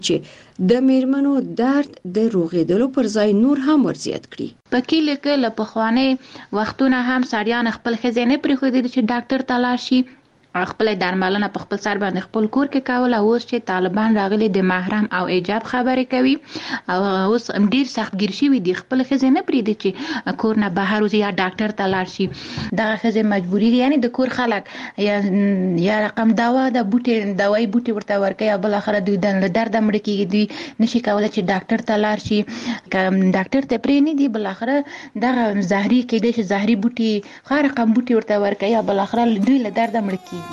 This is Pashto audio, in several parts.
چې د میرمنو درد د روغېدلو پر ځای نور هم ورزیات کړي. په کلی کې له پخواني وختونه هم سړیان خپل ښځې نه پرېښودې چې ډاکټر ته لاړ شي، خپل درملنه په خپل سر باندې خپل کور کې کوله. اوس چې طالبان راغلي د محرم او ایجاب خبرې کوي او اوس ډیر سختګیر شوي دي، خپل ښځې نه پرېږدي چې کور نه بهر وځي یا ډاکټر ته لاړ شي. دغه ښځې مجبوري دي، یعنې د کور خلک یا رقم دوا د دوایي بوټي ورته ورکوي او بالاخره دوی له درده مړه کېږي، دوی نشي کولی چې ډاکټر ته لاړ شي. که ډاکټر ته پرې نه دي، بالاخره دغه زهري کېدای شي زهري بوټي ښه رقم بوټي ورته ورکوي او بالاخره دوی له درده مړه کېږي.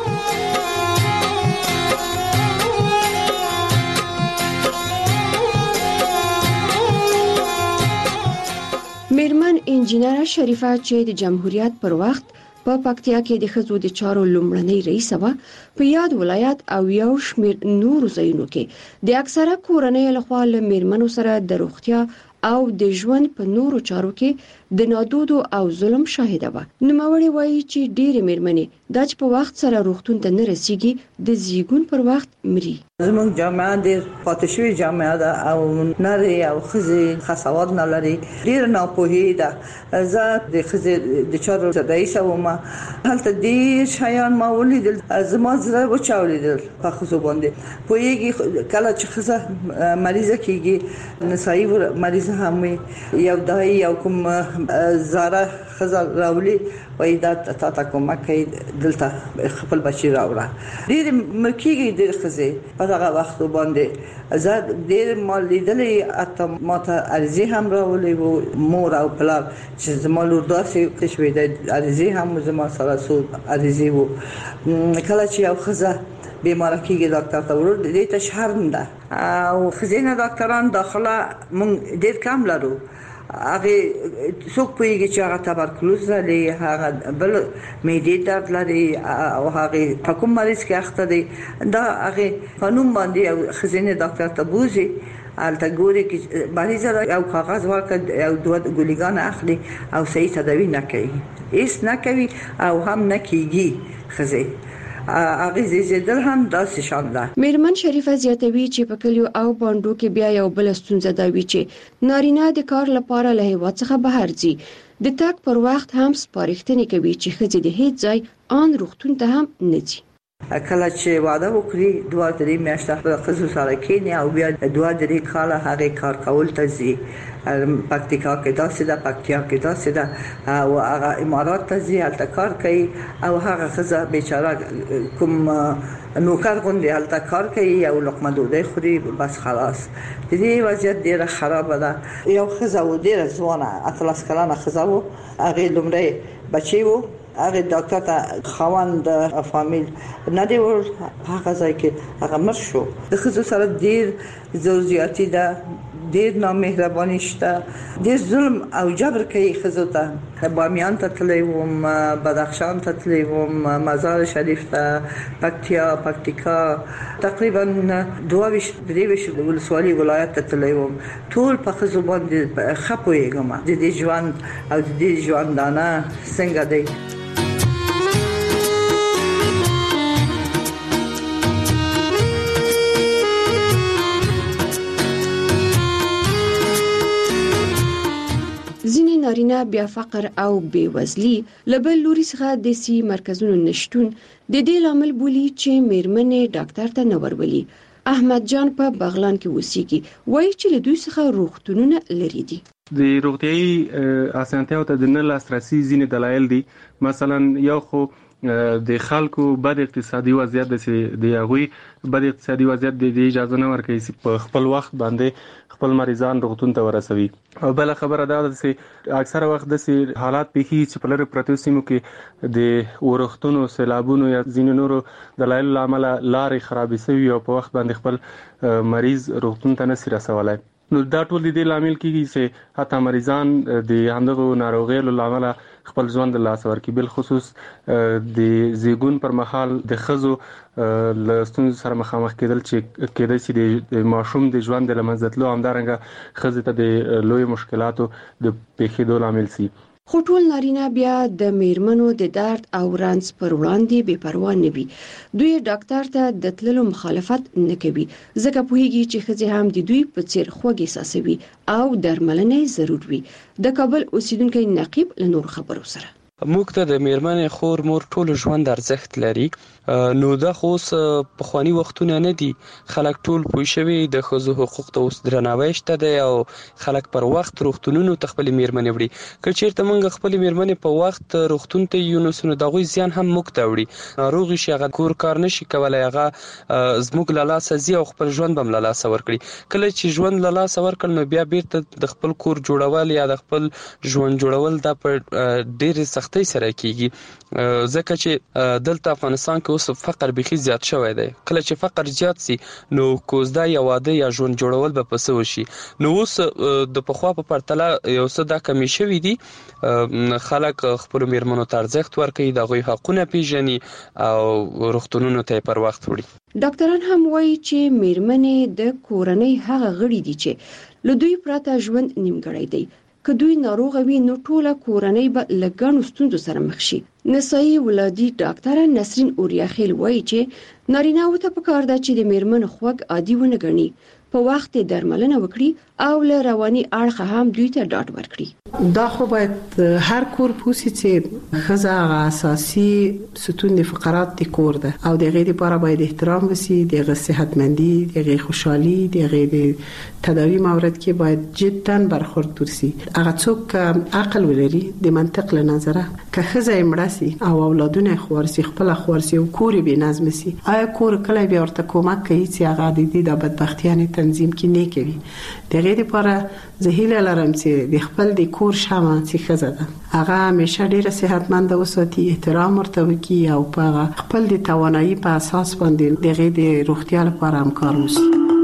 میرمن انجینر شریفه چې د جمهوریت پر وخت په پکتیا کې د ښځو د چارو لومړنۍ رئیسه وه، په یاد ولایت او یو شمېر نورو ځایونو کې د اکثره کورنیو لخوا له میرمنو سره د روغتیا او د ژوند په نورو چارو کې د نادودو او ظلم شاهده وه. نوموړې وایي چې ډېرې میرمنې دا چې په وخت سره روغتون ته نه رسیږي د زیږون پر وخت مري. زموږ جامعه ډېر پاتې شوې جامعه ده او نرۍ او ښځې ښه سواد نه لري، ډېره ناپوهي ده. زه د ښځې د چارو رئیسه وم، هلته ډېر شیان ما ولیدل، زما زړه وچاودېدل په ښځو باندې. پوهېږي کله چې ښځه مریضه کېږي، نسایي مریضه هم وي، یو دای یو کوم زاره ښځه راولي وایي دا تا ته کومک کوي، دلته خپل بچي راوړه. ډېرې مړه کېږي ډېرې ښځې په دغه وختو باندې. زه ډېر ما لیدلې، حتی ما ته عریضې هم راولې وو، مور او پلار چې زما لور داسې شوې ده، عریضې هم زما سره څو عریضې وو. کله چې یو ښځه بیماره کېږي ډاکټر ته ورو، دې ته شرم ده او ښځینه ډاکټران داخله موږ ډېر کم لرو. هغه څوک پوهیږي چې هغه تبرکلوز لري، هغه بل معدې درد لري او هغه په کوم مریض کې اخته دي، دا هغه قانون باندې او ښځینه ډاکټر ته بوزي. البته ګوري چې مریض او کاغذ ورکړي او دوه ګولګان اخلي او صحیح تداوی نه کوي، هیڅ نه کوي او هم نه کیږي. ښځې هغه زیږیدل هم داسې شان ده. میرمن شریفه زیاتوي چې په کلیو او بانډو کې بیا یو بل ستونزه دا وی چې نارینه د کار لپاره له هیواد څخه بهر ځي، د تګ پر وخت هم سپارښتنې کوي چې ښځې د هیڅ ځای ان روغتون ته هم نه ځي. کله چې واده وکړي 2-3 میاشتې په ښځو سره کېني او بیا 2-3 کاله هغه کار کول ته ځي. پکتیکا کې داسې ده، پکتیا کې داسې ده او هغه امارات ته ځي، هلته کار کوي او هغه ښځه بیچاره کوم نوکر غوندې هلته کار کوي، یو لقمه ډوډۍ خوري، بس خلاص. د دې وضعیت ډېره خرابه ده. یو ښځه و ډېره ځوانه 18 کلنه ښځه و، هغې لومړی بچی و، هغه ډاکټر ته خاوند فامیل نه دی ور هغه ځای کې هغه مر شو. د ښځو سره ډېر زوجیاتي ده، ډېر نامهرباني شته، ډېر ظلم او جبر کوي ښځو ته. بامیان ته تللی وم، بدخشان ته تللی وم، مزار شریف ته، پکتیکا، تقریبا 22 ولسوالي ولایت ته تللی وم. ټول په ښځو باندې ښه پوهېږم د دې ژوند او د دې ژوندانه څنګه دی. ځینې نارینه بیا فقر او بیوزلي لبل لوري څخه د سی مرکزونو نشټون د دې لامل بولی چې میرمنې ډاکټر ته نه ورولي. احمد جان په بغلان کې اوسېږي، وایي چې له دوی څخه روغتونونه لري دي. د روغتیايي اسانتیاو ته د نه لاسرسي ځینې دلایل دي. مثلا یو خو د خلکو بد اقتصادي وضعیت د هغوی بد اقتصادي وضعیت د اجازه نه ورکوي چې په خپل وخت باندې خپل مریضان روغتون ته ورسوي. او بل خبره دا ده چې اکثره وخت د حالات پیښي چې په لرې پرتو سیمو کې د ورښتونو، سیلابونو یا ځینو نورو دلایلو له امله لارې خرابې شوي او په وخت باندې خپل مریض روغتون ته نشي رسولی. نو دا ټول د دې لامل کېږي چې حتی مریضان د همدغو ناروغیو له امله خپل ژوند له لاسه ورکړي. بالخصوص د زیږون پر مهال د ښځو له ستونزو سره مخامخ کېدل چې کېدای شي د ماشوم د ژوند د له منځه تلو، همدارنګه ښځې ته د لویو مشکلاتو د پیښېدو لامل شي. خو ټول نارینه بیا د میرمنو د درد او رنځ پر وړاندې بې پروا نه وي. دوی ډاکټر ته د تللو مخالفت نه کوي ځکه پوهیږي چې ښځې هم د دوی په څیر خوږ احساسوي او درملنه ضرور وي. د کابل اوسیدونکو نقیب له نور خبرو سره موږ ته د میرمنې خور مور ټول ژوند ارزښت لري. نو دا خو په خواني وختونه نه دي. خلک ټول پوه شوي د ښځو حقوق ته اوس درناوی شته دی او خلک پر وخت روغتونونو ته خپل میرمنې وړي. که چیرته موږ خپل میرمنې په وخت روغتون ته یو نو دغه زیان هم موږ ته وړي. ناروغ شي هغه کور کار نشي کولای، هغه زموږ له لاسه زی او خپل ژوند بم له لاسه ورکړي. کله چې ژوند له لاسه ورکړ نو بیا بیرته د خپل کور جوړول یا د خپل ژوند جوړول د په ډېر سختۍ سره کیږي. ځکه چې دلته افغانستان کې اوس فقر بيخي زیات شوی دی. کله چې فقر زیات سي نو کوزدا یا واده یا ژوند جوړول به پسو شي. نو اوس د پخوا په پرتله یو څه دا کمی شوی دي. خلک خپل میرمنو ته ارزښت ورکوي، دغه حقونه پیژني او روغتونونو ته پر وخت وړي. ډاکټران هم وایي چې میرمنې د کورنۍ هغه غړي دي چې له دوی پرته ژوند نیمګړی دی. که دوی ناروغه وي نو ټوله کورنۍ به له ګڼو ستونزو سره مخ شي. نسایي ولادي ډاکټره نسرین اوریاخیل وایي چې نارینه‌و ته پکار ده چې د میرمنو خوږ عادي ونه ګڼي، په وخت درملنه وکړي او له رواني اړخه هم دوی ته ډاډ ورکړي. دا خو باید هر کور پوسی چې ښځه اساسي ستون د فقرات د کور ده او د غیر لپاره باید احترام وسی، د صحتمندي، د خوشحالي، د تداوی مورد کې باید جدا برخورد ورسي. هغه څوک عقل ولري د منطق له نظره که ښځه امراسي او اولادونه خورسي خپل خورسي او کور به نظم سي، آیا کور کله به ورته کومک کوي چې هغه د دې د بدبختیانه تنظیم کې نه کوي. د غیر لپاره زهیله لرم چې د خپل د کور شمه چې ښځه ده هغه همیشه ډیره صحتمند وساتي، احترام ورته وکړي او په خپل د توانایي په اساس باندې د غیر د روغتیا لپاره هم کار وکړي.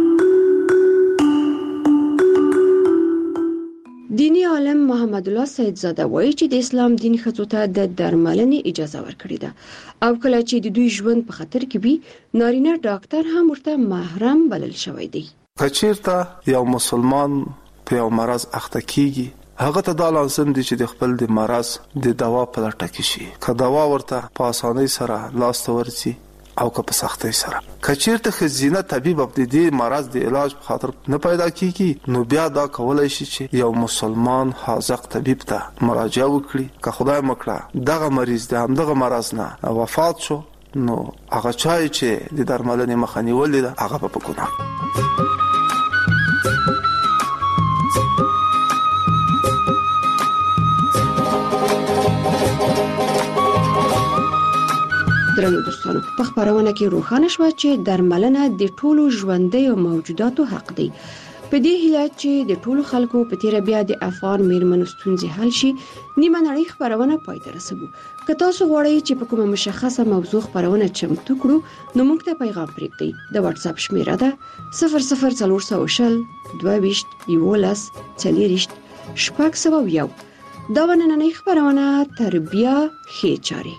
دینی عالم محمد الله سیدزاده وایي چې د اسلام دین ښځو ته د درملنې اجازه ورکړې ده او کله چې د دوی ژوند په خطر کې وي نارینه ډاکټر هم ورته محرم بلل شوی دی. کچیرته یو مسلمان په یو مرض اخته کیږي هغه ته دا لازم دي چې د خپل د مرض د دوا په لټه کې شي. که دوا ورته په اسانۍ سره لاس ته ورسي او که په سختۍ سره. کچیرته ښځینه طبيب د دې مرض د علاج په خاطر نه پیدا کیږي نو بیا دا کولای شي چې یو مسلمان حاذق طبيب ته مراجعه وکړي. که خدای مکړه دغه مریض د همدغه مرض نه وفات شو نو هغه چای چې د درملنې مخه نیولې ده هغه په ګناه. درنو دوستانو، په خبرونه کې روښانه شو چې درملنه د ټولو ژوندیو موجوداتو حق دی. په دې هیله چې د ټولو خلکو په تیر بیا د افغان میرمنو ستونزې حل شي، نیمه نړۍ خبرونه پای ته رسوو. که تاسو غواړئ چې په کومه مشخصه موضوع خبرونه چمتو کړو نو موږ ته پیغام پرېږدئ. د واتس اپ شمیره ده 00400 22 11 40 601. دا نننۍ خبرونه تربیه ښې چارې.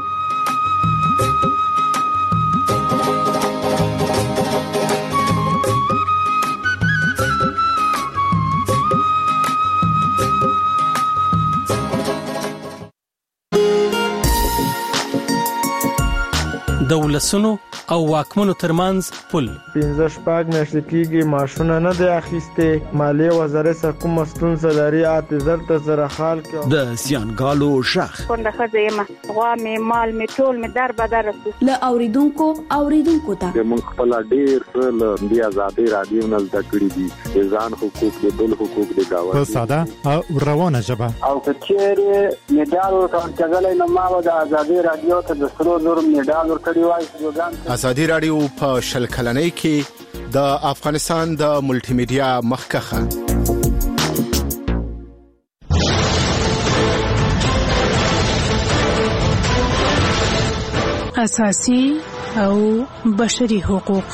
د ولسونو او واکمنو ترمنځ پل 15 میاشتې کېږي ماشونه نه دی اخیسته. مالیه وزارت سره کوم ستونزه لري اته ته سره حال کې د سیانګالو شخ څنګه خزه ما غوا می مال می ټول می در بدر له اوریدونکو ته موږ خپل ډیر څه د آزادي رادیو نه زده کړی دي، ځان حقوق دي، بل حقوق دي گاوه په ساده او روانه ژبه. او کچېره میډال ورکړل نو ما د آزادي رادیو ته د سرو زور میډال ورکړی. آزادي رادیو په شل کلنۍ کې د افغانستان د ملټي میډیا مخکخه اساسي او بشري حقوق.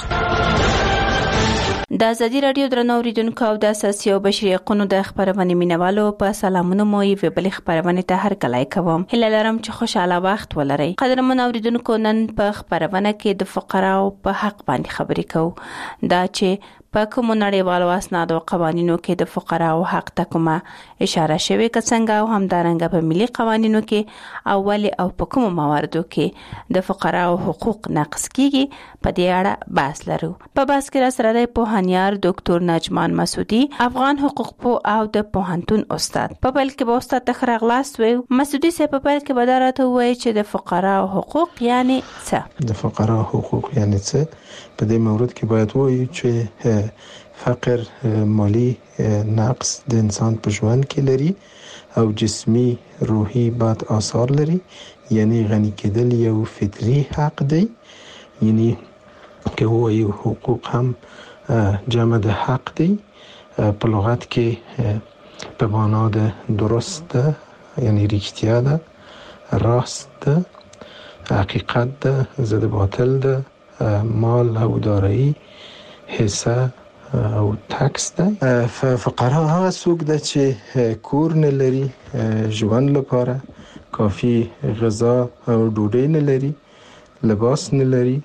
د ازادي رادیو درنو اوریدونکو او د اساسي او بشري حقوقو د خبرونې مینوالو په سلامونه مو یې بل خبرونه ته هر کله کوم. هله لرم چې خوشاله وخت ولرئ. قدرمن اوریدونکو، نن په خبرونه کې د فقراو په حق باندې خبرې کوو. دا چې په کوم نړیوالو اسنادو قوانینو کې د فقراو حق ته کومه اشاره شوی کڅنګ او همدارنګه په ملي قوانینو کې اول او په کوم مواردو کې د فقراو حقوق نقض کیږي په دې اړه بحث لرو. په بحث کې سره د پوهانیار ډاکټر نجمان مسعودي افغان حقوق پوه او د پوهنتون استاد په بل کې به استاد تخرغلاست وي. مسعودي سه په بل کې بدارته وایي چې د فقراو حقوق یعنی څه؟ د فقراو حقوق یعنی څه؟ په دې مورد کې باید وایو چې فقر مالی نقص د انسان په ژوند کې لري او جسمی روحي بد آثار لري، یعنی غنی کېدل یو فطری حق دی. یعنی که وایو حقوق هم جمع د حق دی، په لغت کې په معنا د درست ده، یعنی رښتیا ده، راست ده، حقیقت ده، ضد باطل ده، مال او دارایی، حصه او ټکس ده. فقرا هغه څوک ده چې کور نه لري، ژوند لپاره کافی غذا او ډوډۍ نه لري، لباس نه لري،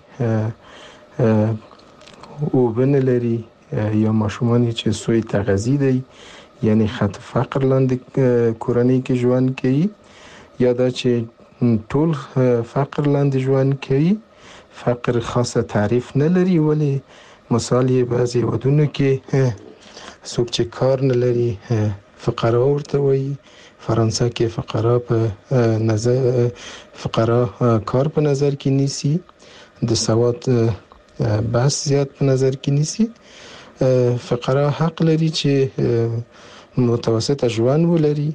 اوبه نه لري، یا ماشومان چې سوی تغذیه دی، یعنی خط فقر لاندې کورنۍ کې ژوند کوي، یا دا چې ټول فقر لاندې ژوند کوي. فقر خاصه تعریف نه لري، ولی مثال یې بعضی ودونو کې څوک چې کار نه لري فقرا ورته وایي. فرانسه کې فقرا په نظر کار په نظر کې نیسي، د سواد بس زیات په نظر کې نیسي. فقرا حق لري چې متوسط ژوند ولري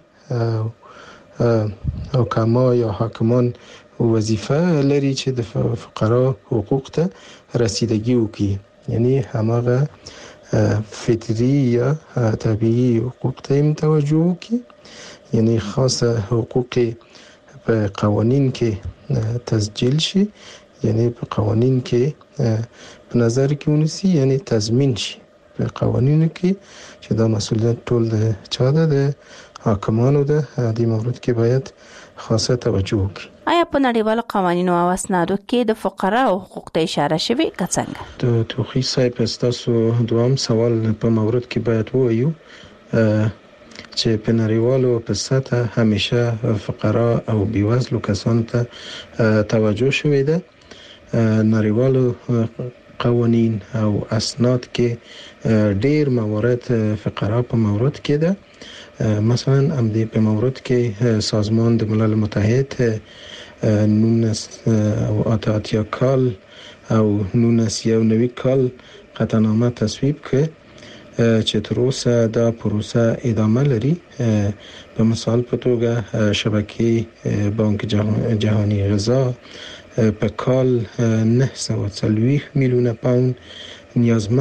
او کما یا حاکمان وظیفه لري چې د فقرا حقوق ته رسیدگی وکړي، یعنی هماغه فطری یا طبیعی حقوق ته توجه وکړي. یعنی خاصه حقوق په قوانین کې تسجیل شي، یعنی په قوانین کې په نظر کې ونیسي، یعنی تضمین شي په قوانینو کې چې دا مسؤلیت ټول د چا ده، د حاکمانو ده. دې مورد کې باید خاصه توجه وکړي. آیا په نړیوالو قوانینو او اسنادو کې د فقراو حقوق ته اشاره شوی کڅنګ؟ د توخی صاحب تاسو دوام سوال په مورد کې باید وایو چې په نړیوالو په سطح همیشه فقرا او بیوزلو کسانو ته توجه شوی ده. نړیوالو قوانین او اسناد کې ډیر موارد فقرا په مورد کې ده. مثلا امدی په مورد کې سازمان د ملل متحد 1988 کال او 1990 کال قطعنامه تصویب کړ چې تر اوسه دا پروسه ادامه لري. په مثال په توګه شبکه بانک جهانی غذا په کال 940 میلیون پوند نیازمند